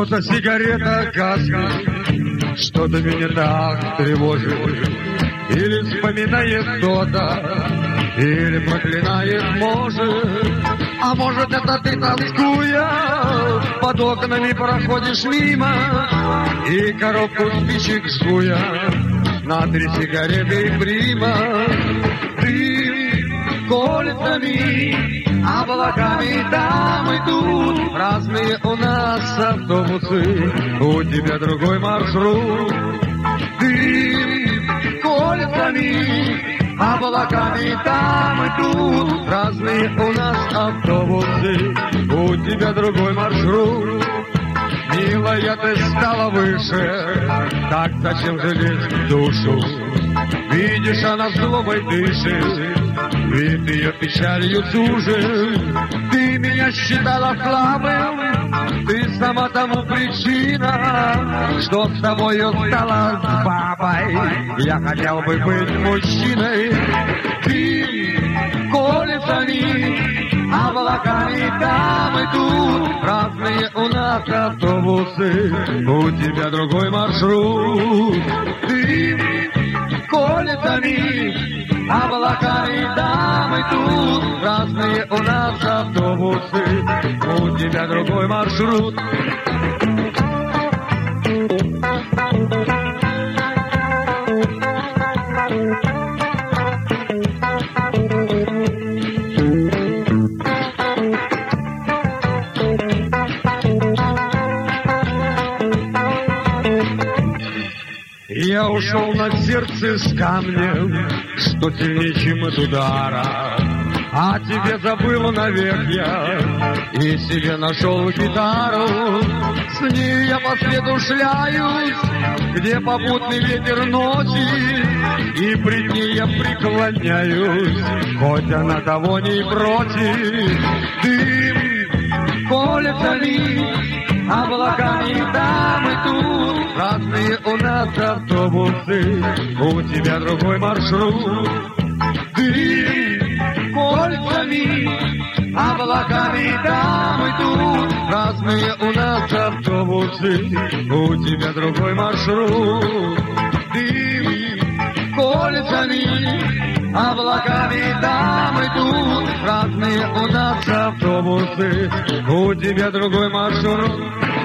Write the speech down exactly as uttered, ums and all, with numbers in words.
Просто сигарета гаснет, что-то меня так тревожит. Или вспоминает кто-то, или проклинает, может. А может, это ты, тоскуя, под окнами проходишь мимо, и коробку спичек жуя, на три сигареты прима. Дым колесами, облаками там и тут, разные у нас автобусы, у тебя другой маршрут. Дым колесами, облаками там и тут, разные у нас автобусы, у тебя другой маршрут. Милая, ты стала выше, так зачем жалеть душу? Видишь, она злобой дышит, вид ее печалью сужит. Ты меня считала слабым, ты сама тому причина, что с тобою стала с бабой. Я хотел бы быть мужчиной. Ты колесами, облаками там и тут, разные у нас автобусы, у тебя другой маршрут. Ты колесами, облаками там и тут, разные у нас автобусы, у тебя другой маршрут. Я ушел на сердце с камнем, что сильнее, чем от удара. А тебе забыл навек я, и себе нашел гитару. С ней я по свету шляюсь, где попутный ветер носит, и пред ней я преклоняюсь, хоть она того не против. Дым колесами, облаками там и тут, разные у нас автобусы, у тебя другой маршрут. Дым кольцами, облаками там и тут, разные у нас автобусы, у тебя другой маршрут. Дым кольцами, облаками там и тут, разные у нас автобусы, у тебя другой маршрут.